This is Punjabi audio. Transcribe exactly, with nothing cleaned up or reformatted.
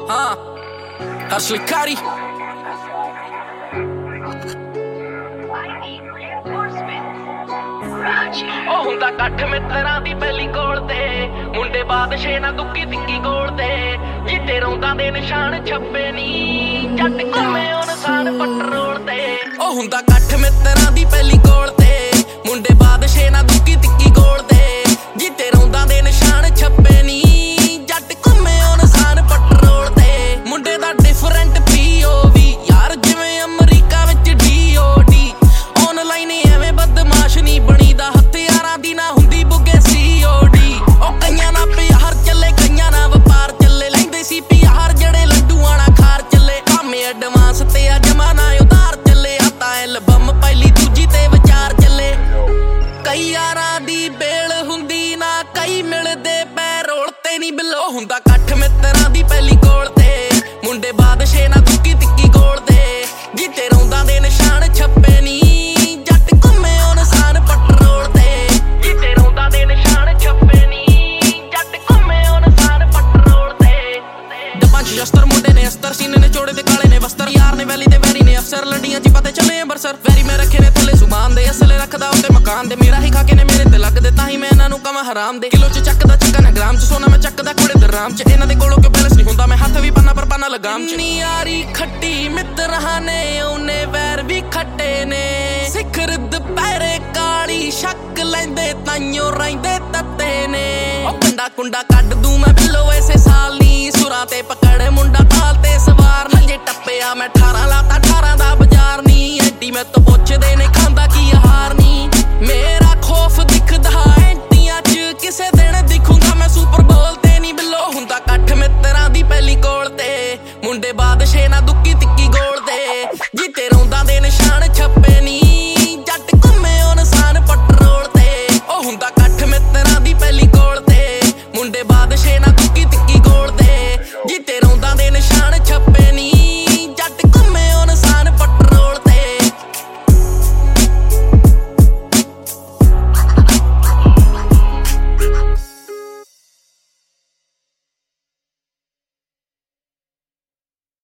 ਹਾਂ ਹਰਸ਼ ਲਿਖਾਰੀ ਉਹ ਹੁੰਦਾ ਇਕੱਠ ਮਿੱਤਰਾਂ ਦੀ ਪਹਿਲੀ ਕੋਲ ਤੇ ਮੁੰਡੇ ਬਾਦਸ਼ਾਹ ਨਾ ਦੁੱਕੀ ਤਿੱਕੀ ਕੋਲ ਤੇ ਜਿੱਤੇ ਰੌਂਦਾਂ ਦੇ ਨਿਸ਼ਾਨ ਛੱਪੇ ਨੀ ਜੱਟ ਘੁੰਮੇ ਉਹ ਨਿਸ਼ਾਨ ਪੈਟਰੋਲ ਤੇ ਉਹ ਹੁੰਦਾ ਇਕੱਠ ਮਿੱਤਰਾਂ ਦੀ ਪਹਿਲੀ ਕੋਲ ਤੇ ਮੁੰਡੇ ਬਾਦਸ਼ਾਹ ਨਾ ਦੁੱਕੀ ਤਿੱਕੀ ਕੋਲ ਤੇ ਜਿੱਤੇ ਰੌਂਦਾਂ ਦੇ ਨਿਸ਼ਾਨ ਛੱਪੇ ਨੀ ਜੱਟ ਘੁੰਮੇ ਉਹ ਨਿਸ਼ਾਨ ਪੈਟਰੋਲ ਤੇ ਮੁੰਡੇ ਦਾ ਡਿਫਰੈਂਟ ਪੀ ਓ ਵੀ ਯਾਰ ਜਿਵੇਂ ਅਮਰੀਕਾ ਵਿੱਚ ਡੀ ਓ ਡੀ ਆਨਲਾਈਨ ਐਵੇਂ ਬਦਮਾਸ਼ ਨਹੀਂ ਬਣੀਦਾ ਹਥਿਆਰਾਂ ਦੀ ਨਾ ਹੁੰਦੀ ਬੁੱਗੇ ਸੀ ਓ ਡੀ ਉਹ ਕਈਆਂ ਨਾ ਪਿਆਰ ਚੱਲੇ ਕਈਆਂ ਨਾ ਵਪਾਰ ਚੱਲੇ ਲੈਂਦੇ ਸੀ ਪਿਆਰ ਜਿਹੜੇ ਲੱਡੂਆਂ ਨਾਲ ਖਾਰ ਚੱਲੇ ਕਾਮੇ ਐਡਵਾਂਸ ਤੇ ਆ ਜਮਾਨਾ ਉਧਾਰ ਚੱਲੇ ਆ ਤਾਂ ਐਲਬਮ ਪਹਿਲੀ ਦੂਜੀ ਤੇ ਵਿਚਾਰ ਚੱਲੇ ਕਈ ਯਾਰਾਂ ਦੀ ਬੇਲ ਹੁੰਦੀ ਨਾ ਕਈ ਮਿਲਦੇ ਪੈਰੋਲ ਤੇ ਨਹੀਂ ਬਿੱਲੋ ਹੁੰਦਾ ਇਕੱਠ ਮਿੱਤਰਾਂ ਦੀ ਪਹਿਲੀ ਕੋਲ ਤੇ ਮੁੰਡੇ ਬਾਦਸ਼ਾਹ ਨਾ ਦੁੱਕੀ ਤਿੱਕੀ ਕੋਲ ਤੇ ਜਿੱਤੇ ਰੌਂਦਾਂ ਦੇ ਨਿਸ਼ਾਨ ਛੱਪੇ ਨੀ ਜੱਟ ਘੁੰਮੇ ਉਹ ਨਿਸ਼ਾਨ ਪੈਟਰੋਲ ਤੇ ਜਿੱਤੇ ਰੌਂਦਾਂ ਦੇ ਨਿਸ਼ਾਨ ਛੱਪੇ ਨੀ ਜੱਟ ਘੁੰਮੇ ਉਹ ਨਿਸ਼ਾਨ ਪੈਟਰੋਲ ਤੇ ਡੱਬਾਂ 'ਚ ਸ਼ਸਤਰ ਮੁੰਡੇ ਨੇ ਅਸਤਰ ਸੀਨੇ ਨੇ ਚੋੜੇ ਤੇ ਕਾਲੇ ਨੇ ਵਸਤਰ ਯਾਰ ਨੇ ਵੈਲੀ ਦੇ ਵੈਰੀ ਨੇ ਅਫਸਰ ਲੰਡੀਆਂ 'ਚ ਪਤੇ ਚੱਲੇ ਅੰਬਰਸਰ ਵੈਰੀ ਮੈਂ ਰੱਖੇ ਨੇ ਥੱਲੇ ਸੁਬਾਨ ਦੇ ਅਸਲੇ ਰੱਖਦਾ ਉੱਤੇ ਮਕਾਨ ਦੇ ਮੇਰਾ ਹੀ ਖਾ ਕੇ ਨੇ ਮੇਰੇ ਤੇ ਲੱਗਦੇ ਤਾਂ ਹੀ ਮੈਂ ਇਹਨਾਂ ਨੂੰ ਕਵਾਂ ਹਰਾਮ ਦੇ ਕਿਲੋ 'ਚ ਚੱਕਦਾ ਚੱਕਾ ਨਾ ਗ੍ਰਾਮ 'ਚ ਸੋਨਾ ਮੈਂ ਚੱਕਦਾ ਕੁੜੇ ਦਰਾਮ 'ਚ ਇਹਨਾਂ ਦੇ ਕੋਲੋਂ ਕਿਉਂ ਬੈਲੈਂਸ ਨਹੀਂ ਹੁੰਦਾ ਮੈਂ ਹੱਥ ਵੀ ਪੰਨਾ ਪਰ ਪੰਨਾ ਲਗਾਮ 'ਚ ਨੀ ਯਾਰੀ ਖੱਟੀ ਮਿੱਤਰਾਂ ਨੇ ਉਹਨੇ ਵੈਰ ਵੀ ਖੱਟੇ ਨੇ ਸਿਖਰ ਦੁਪਹਿਰੇ ਕਾਲੀ ਸ਼ੱਕ ਲੈਂਦੇ ਤਾਈਓ ਰਹਿੰਦੇ ਤੱਤੇ ਨੇ ਉਹ ਕੰਡਾ ਕੁੰਡਾ ਕੱਢ ਦੂੰ ਮੈਂ ਬਿੱਲੋ ਐਸੇ ਸਾਲ ਨੀ ਸੁਰਾਂ ਤੇ ਪਕੜ ਮੁੰਡਾ ਤਾਲ ਤੇ ਸਵਾਰ ਨੰਜੇ ਟੱਪਿਆ ਮੈਂ ਅਠਾਰਾਂ ਲਾਤਾ ਅਠਾਰਾਂ ਦਾ ਬਾਜ਼ਾਰ ਨੀ ਐਡੀ ਮੈਂ ਤੋਂ ਪੁੱਛਦੇ ਨੇ ਖਾਂਦਾ ਕੀ ਹਾਰ ਨੀ ਮੇਰਾ ਖੌਫ ਦਿਖਦਾ ਐਂਟੀਆਂ 'ਚ ਕਿਸੇ ਦਿਨ ਦਿਖੂੰਗਾ ਮੈਂ ਸੁਪਰ ਬੋਲ ਤੇ ਨੀ ਬਿੱਲੋ ਹੁੰਦਾ ਇਕੱਠ ਮਿੱਤਰਾਂ ਦੀ ਪਹਿਲੀ ਕੋਲ ਤੇ ਮੁੰਡੇ ਬਾਦਸ਼ਾਹ ਨਾ ਦੁੱਕੀ ਤਿੱਕੀ ਗੋਲ ਤੇ ਜਿੱਤੇ